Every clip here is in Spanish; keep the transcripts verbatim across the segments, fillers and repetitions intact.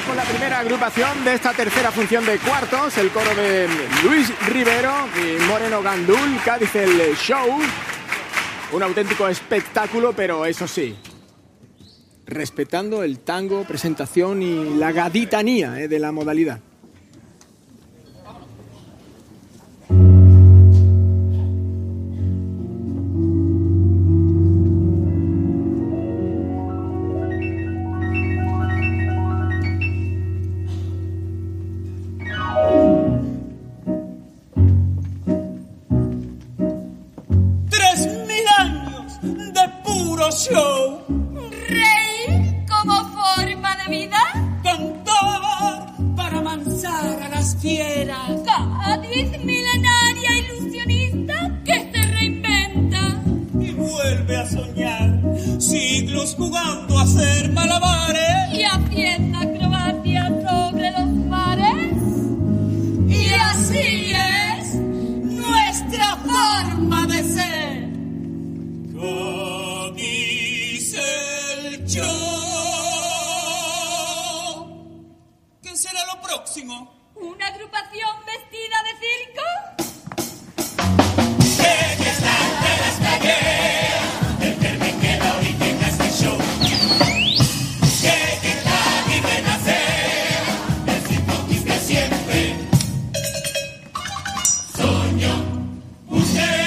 con la primera agrupación de esta tercera función de cuartos, el coro de Luis Rivero y Moreno Gandul, Cádiz el Show. Un auténtico espectáculo, pero eso sí, respetando el tango, presentación y la gaditanía eh, de la modalidad. Show. Reír como forma de vida. Cantar para amansar a las fieras. Cádiz, milenaria ilusionista que se reinventa y vuelve a soñar. Siglos jugando a hacer malabares y haciendo acrobacias sobre los mares. Y así es nuestra forma de ser. Dice el show. ¿Qué será lo próximo? ¿Una agrupación vestida de circo? Que ya están de las calles, el verme queda y tenga este show. Que que Cádiz renacer, el circo quiste siempre. Soñó usted.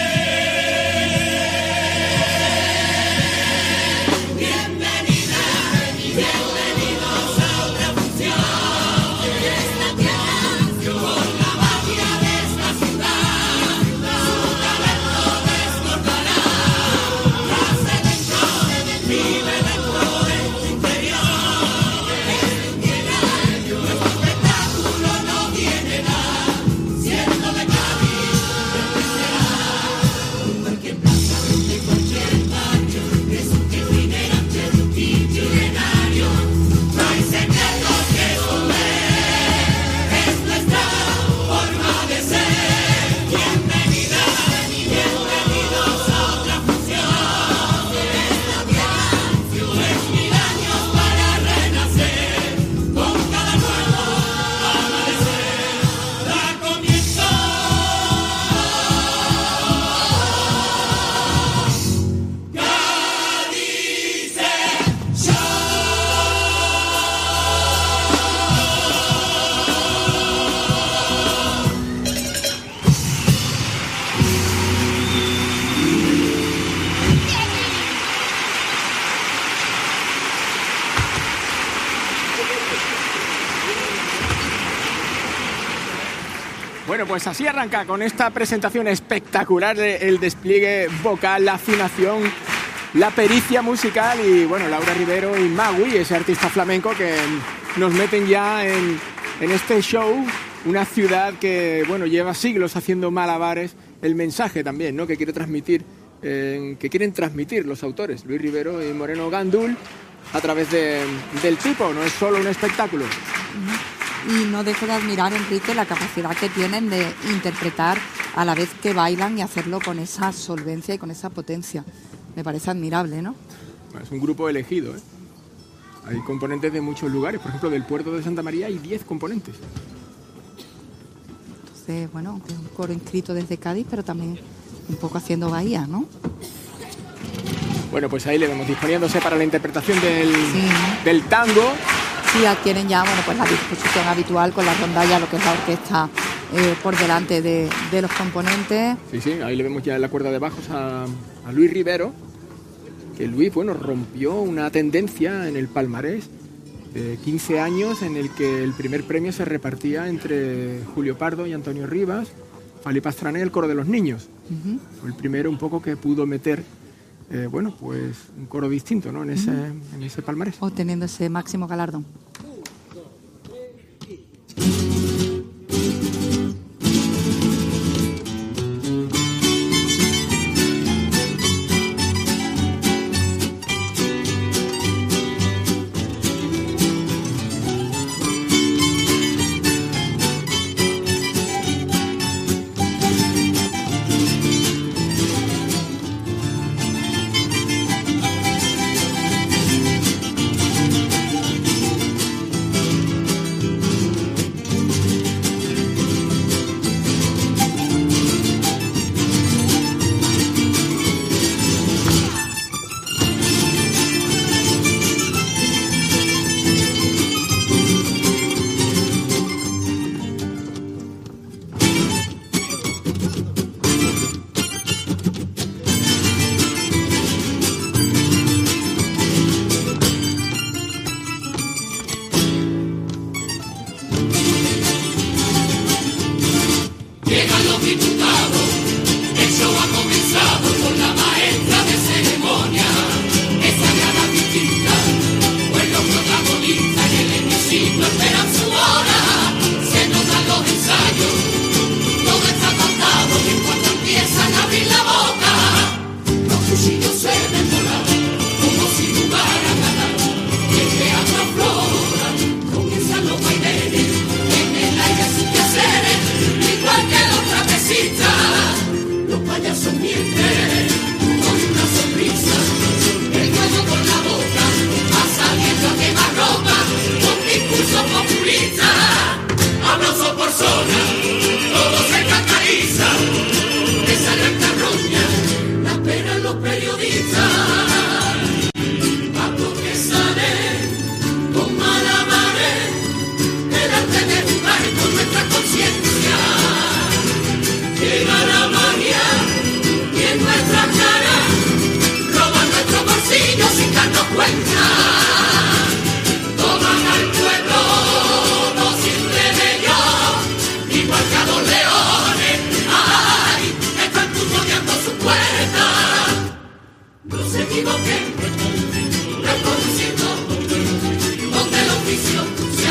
Bueno, pues así arranca con esta presentación espectacular, el despliegue vocal, la afinación, la pericia musical y bueno, Laura Rivero y Magui, ese artista flamenco que nos meten ya en, en este show, una ciudad que bueno, lleva siglos haciendo malabares, el mensaje también, ¿no?, que quiere transmitir, eh, que quieren transmitir los autores, Luis Rivero y Moreno Gandul, a través de, del tipo, no es solo un espectáculo. Y no dejo de admirar, Enrique, la capacidad que tienen de interpretar a la vez que bailan y hacerlo con esa solvencia y con esa potencia. Me parece admirable, ¿no? Es un grupo elegido, ¿eh? Hay componentes de muchos lugares, por ejemplo, del puerto de Santa María hay diez componentes. Entonces, bueno, es un coro inscrito desde Cádiz, pero también un poco haciendo bahía, ¿no? Bueno, pues ahí le vemos disponiéndose para la interpretación del, sí. del tango. Sí, adquieren ya, bueno, pues la disposición habitual con la rondalla, lo que es la orquesta eh, por delante de, de los componentes. Sí, sí, ahí le vemos ya en la cuerda de bajos a, a Luis Rivero, que Luis, bueno, rompió una tendencia en el palmarés de quince años en el que el primer premio se repartía entre Julio Pardo y Antonio Rivas, Fali Pastrana y el coro de los niños. Uh-huh. Fue el primero un poco que pudo meter Eh, bueno, pues un coro distinto, ¿no?, en ese, uh-huh. en ese palmarés. Obteniendo ese máximo galardón.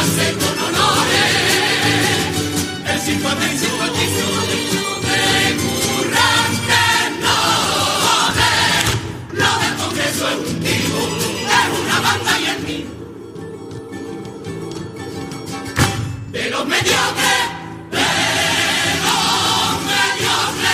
hace con honores el simpático de currantes nobles. Lo del Congreso es un tipo, es una banda y el mío de los mediocres, de los mediocres.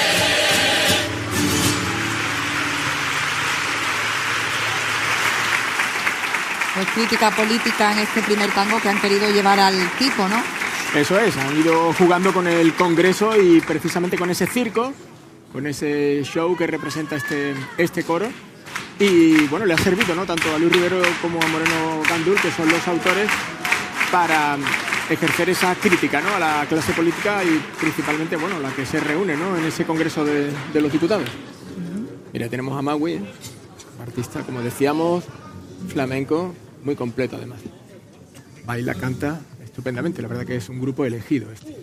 Pues crítica política en este primer tango que han querido llevar al tipo, ¿no? Eso es, han ido jugando con el Congreso y precisamente con ese circo, con ese show que representa este, este coro. Y bueno, le ha servido, ¿no?, tanto a Luis Rivero como a Moreno Gandul, que son los autores, para ejercer esa crítica, ¿no?, a la clase política y principalmente, bueno, la que se reúne, ¿no?, en ese Congreso de, de los Diputados. Uh-huh. Mira, tenemos a Magui, artista, como decíamos, flamenco, muy completo además. Baila, canta estupendamente, la verdad que es un grupo elegido este.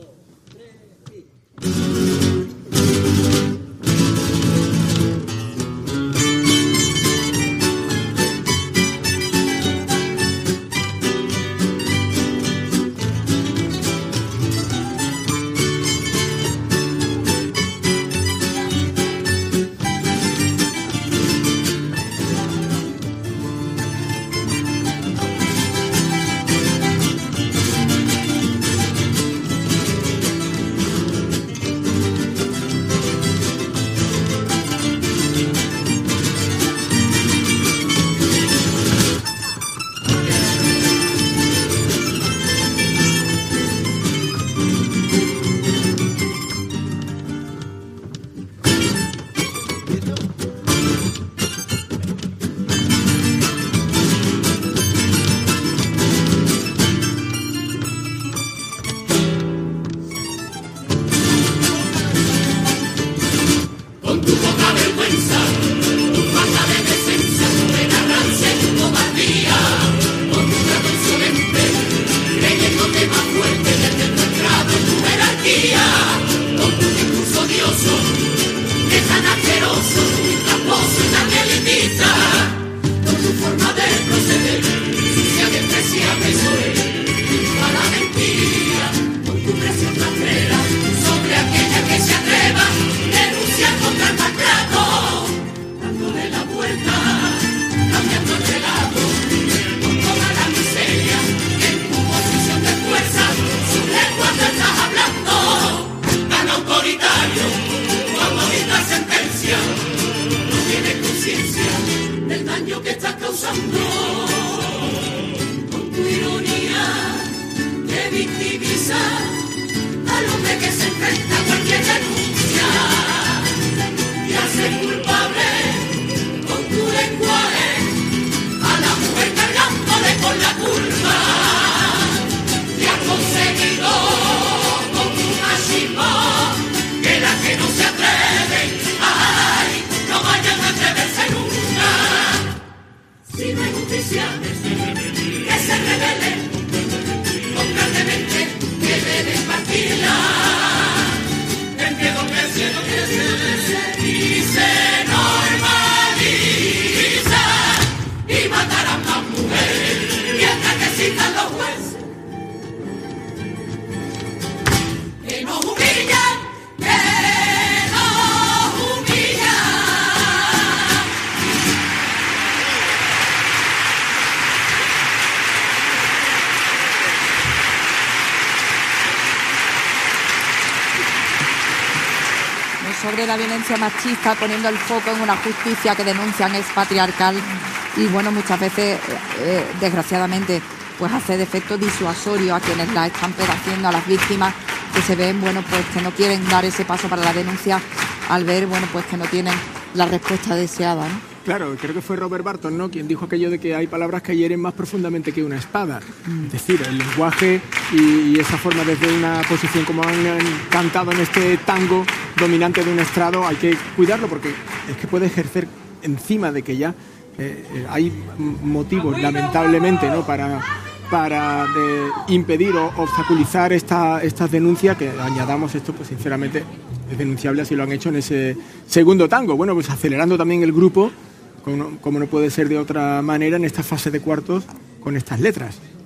Sobre la violencia machista, poniendo el foco en una justicia que denuncian es patriarcal y bueno, muchas veces eh, desgraciadamente pues hace de efecto disuasorio a quienes la están padeciendo, a las víctimas que se ven, bueno, pues que no quieren dar ese paso para la denuncia al ver, bueno, pues que no tienen la respuesta deseada, ¿no? Claro, creo que fue Robert Barton, ¿no?, quien dijo aquello de que hay palabras que hieren más profundamente que una espada. Mm. Es decir, el lenguaje y, y esa forma desde una posición como han cantado en este tango dominante de un estrado, hay que cuidarlo porque es que puede ejercer encima de que ya eh, eh, hay motivos, lamentablemente, ¿no?, para, para de impedir o obstaculizar esta, estas denuncias, que añadamos esto, pues sinceramente es denunciable, así lo han hecho en ese segundo tango. Bueno, pues acelerando también el grupo, como no, como no puede ser de otra manera, en esta fase de cuartos con estas letras.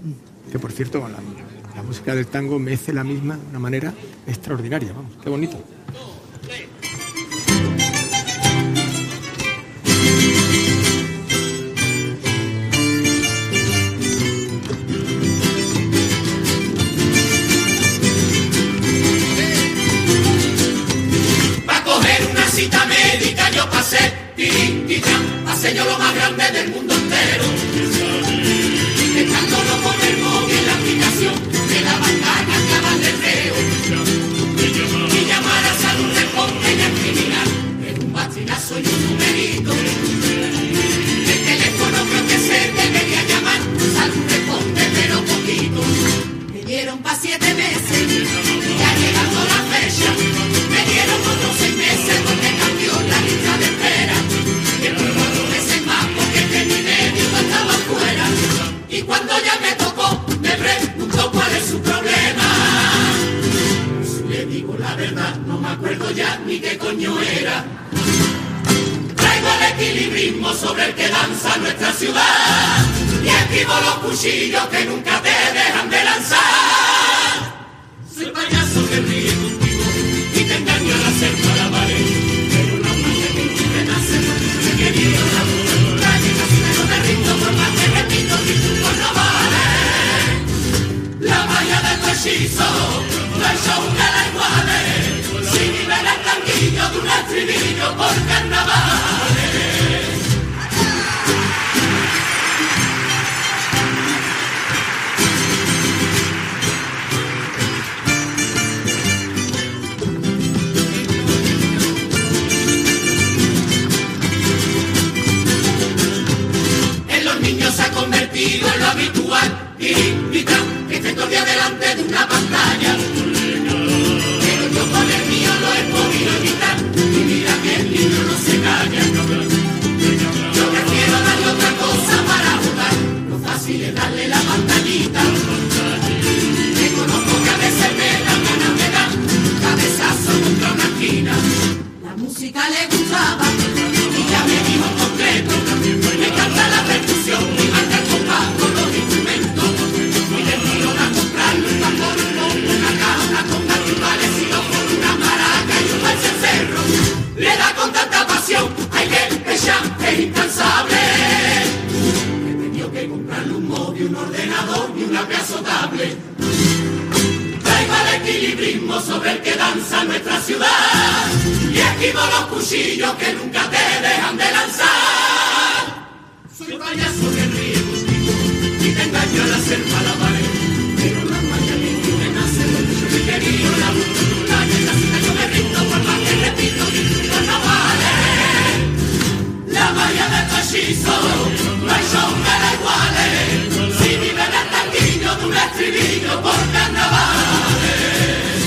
que por cierto la, la música del tango mece la misma de una manera extraordinaria, vamos, qué bonito. Cita médica yo pasé, tiritita, pasé yo lo más grande del mundo entero. Intentándolo poner móvil en la aplicación de la bancaria cabal del reo. Y llamar a salud responde y al criminal, es un bastinazo y un numerito. El teléfono creo que se debería llamar, salud responde pero poquito. Me dieron pa' siete meses, ya llegando la fecha, me dieron otros seis meses porque cambió la lista de espera. Y después cuatro meses más porque que mi médico estaba fuera. Y cuando ya me tocó, me preguntó cuál es su problema. Si le digo la verdad, no me acuerdo ya ni qué coño era. Traigo el equilibrismo sobre el que danza nuestra ciudad. Y esquivo los cuchillos que nunca te dejan de lanzar. Soy payaso que ríe contigo y te engaño al hacer malabares. Pero la magia que tú me naces, he querido la luz de tu calle, casi me lo derrito por más que repito, mi truco no vale. La magia de tu hechizo, no hay show que la iguale. Si vive en el tanguillo de un estribillo por carnavales. Se ha convertido en lo habitual, tiritita, que esté todo el día delante de una pantalla. Pero yo con el mío lo he podido evitar, y mira que el niño no se calla. Yo prefiero darle otra cosa para jugar, lo fácil es darle la pantallita. Reconozco que a veces me dan ganas, me dan cabezazo contra una esquina. La música le gustaba, y ya me dijo en concreto, me encanta la percusión. Le da con tanta pasión, hay que ella es incansable. He tenido que comprarle un móvil, un ordenador y una pedazo tablet. Traigo el equilibrismo sobre el que danza nuestra ciudad. Y esquivo los cuchillos que nunca te dejan de lanzar. Soy payaso que ríe contigo y te engaño al hacer malabares. Pero la magia que tú me nace, yo me he querido la luz de tu calle, la cita yo me rindo por más que repito, mi truco no vale. La magia de tu hechizo, no hay show que la iguale. Si vive en el tanguillo de un estribillo por carnavales.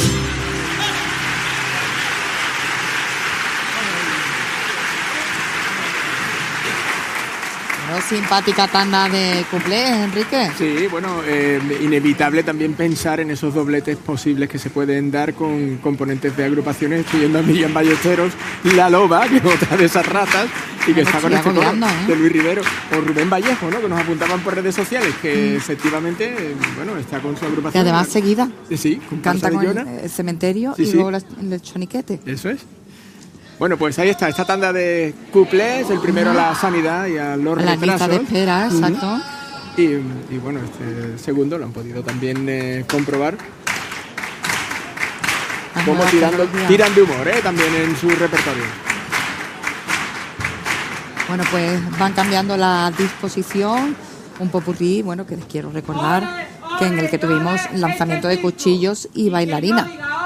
Simpática tanda de cuplés, Enrique. Sí, bueno, eh, inevitable también pensar en esos dobletes posibles que se pueden dar con componentes de agrupaciones. Estoy yendo a Millán Ballesteros, La Loba, que es otra de esas ratas, y que Me está con estoy este coro agobiando, ¿eh? de Luis Rivero, o Rubén Vallejo, ¿no? Que nos apuntaban por redes sociales, que mm. efectivamente, eh, bueno, está con su agrupación. Y además seguida. Sí, sí, con canta de con Llona. el cementerio Sí, y sí. luego la- el choniquete. Eso es. Bueno, pues ahí está, esta tanda de cuplés, el primero a la sanidad y a los La lista retrasos. de espera, Ujú. exacto. Y, y bueno, este segundo lo han podido también eh, comprobar. Las Como nuevas tirando, tecnologías. tiran de humor, ¿eh? También en su repertorio. Bueno, pues van cambiando la disposición, un popurrí, bueno, que les quiero recordar que en el que tuvimos lanzamiento de cuchillos y bailarina.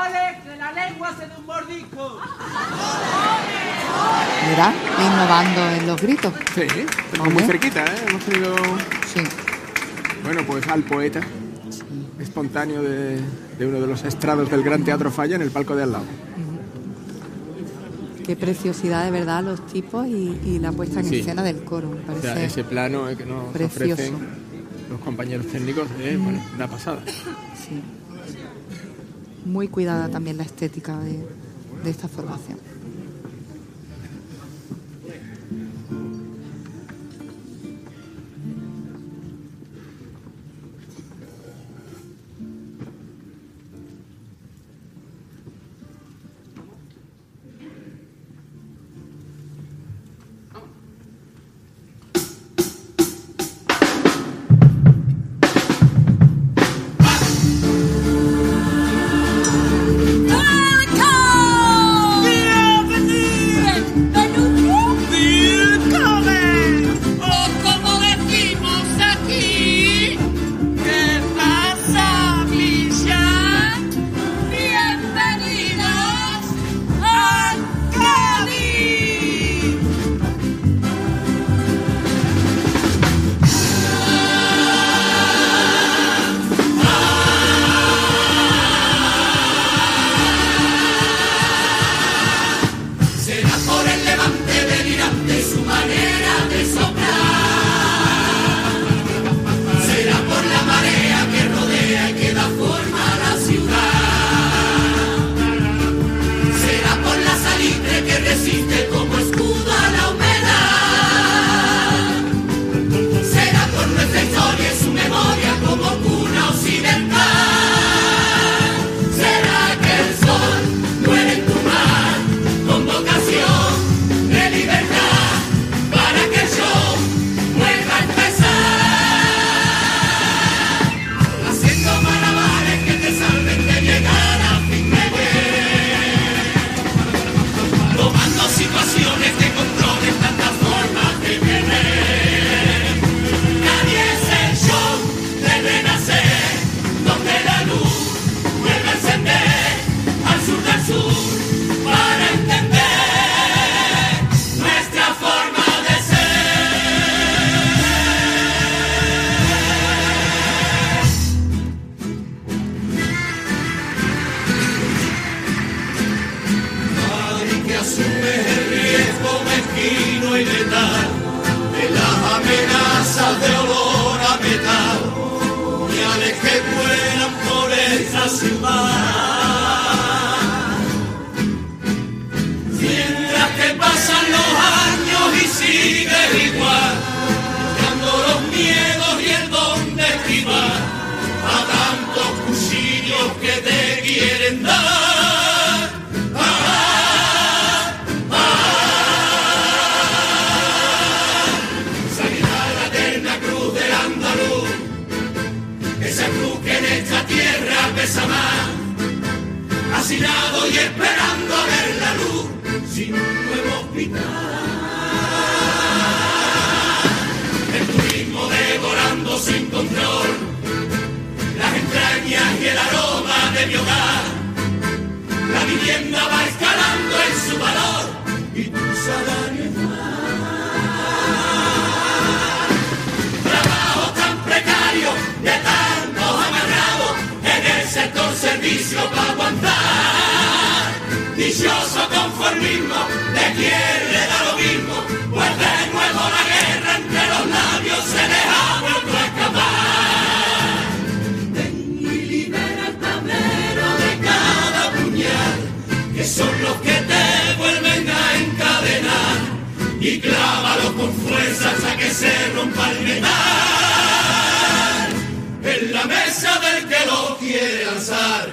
Mira, innovando en los gritos. Sí, estamos Hombre. muy cerquita, ¿eh? Hemos tenido, Sí. bueno, pues al poeta espontáneo de, de uno de los estrados del Gran Teatro Falla en el palco de al lado. Qué preciosidad de verdad los tipos y, y la puesta en Sí. escena del coro. Me O sea, parece ese plano eh, que nos precioso. ofrecen los compañeros técnicos es bueno, una pasada. Sí. Muy cuidada también la estética de, de esta formación. la ciudad. Mientras que pasan los años y sigues igual, buscando los miedos y el don de esquivar a tantos cuchillos que te quieren dar. Ah, ah, Sanidad la eterna cruz del andaluz, esa cruz que en esta tierra pesa más, hacinado y esperando a ver la luz, sin un nuevo hospital. El turismo devorando sin control las entrañas y el aroma de mi hogar. La vivienda va escalando en su valor y tu salario es más. Trabajo tan precario de tantos amarrados en el sector servicio para aguantar. Dichoso conformismo de quien le da lo mismo, pues de nuevo la guerra entre los labios se les ha vuelto a escapar. Ven y libera el tablero de cada puñal, que son los que te vuelven a encadenar, y clávalo con fuerza hasta que se rompa el metal en la mesa del que lo quiere lanzar.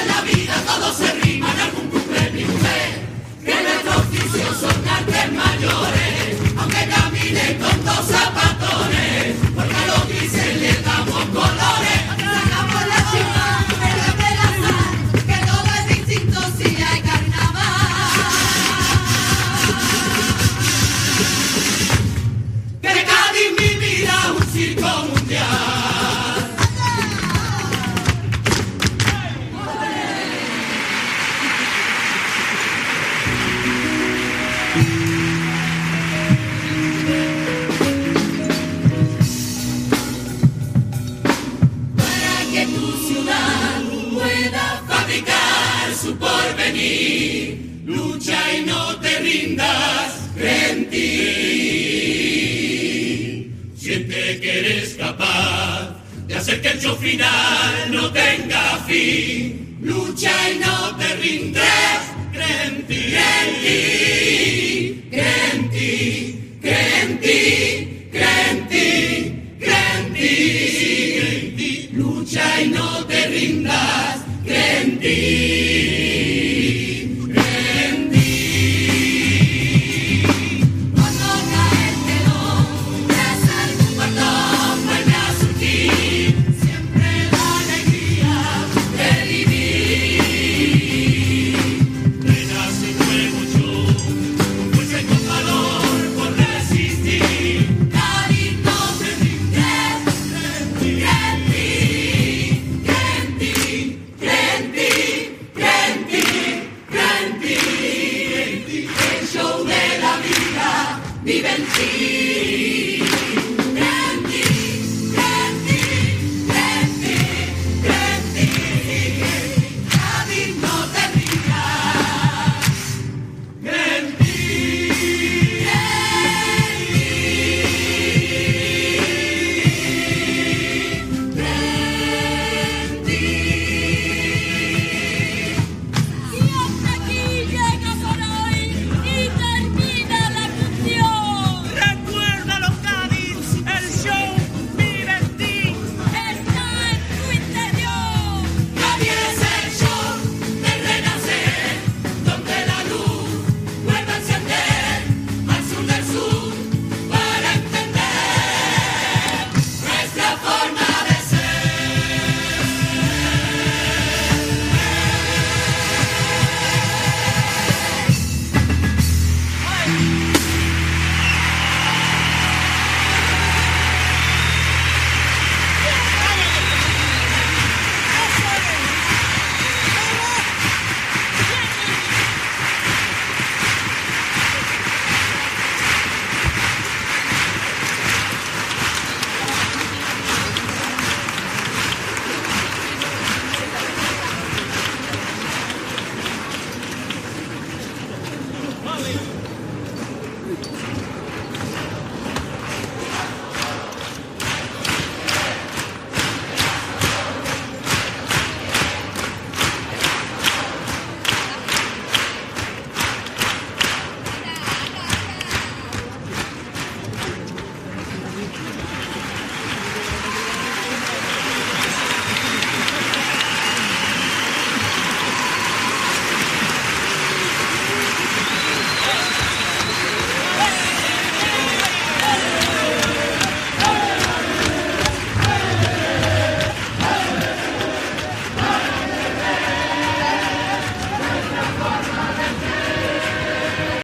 Mayor. final no tenga fin. Lucha y no te rindas, cree en ti, cree en ti, cree en ti, cree en ti, cree en ti, cree en ti. Lucha y no te rindas, cree en ti, cree en ti. Cuando cae el telón, tras algún botón vuelve a surgir siempre la alegría de vivir. Renace un nuevo show, con fuerza y con valor por resistir. David, no te rindes, cree en ti, cree en ti, cree en ti, cree en ti, cree en ti, cree en ti. El show de la vida vive en ti. Cree en ti, cree en ti, cree en ti, cree en ti, cree en ti. David, no te rindas. Cree en ti, cree en ti. Y hasta aquí llega por hoy y termina la función. Recuérdalo, Cádiz, el show vive en ti. Está en tu interior. Nadie es el show del renacer, donde la luz vuelve a encender al sur del sur para entender nuestra forma de ser.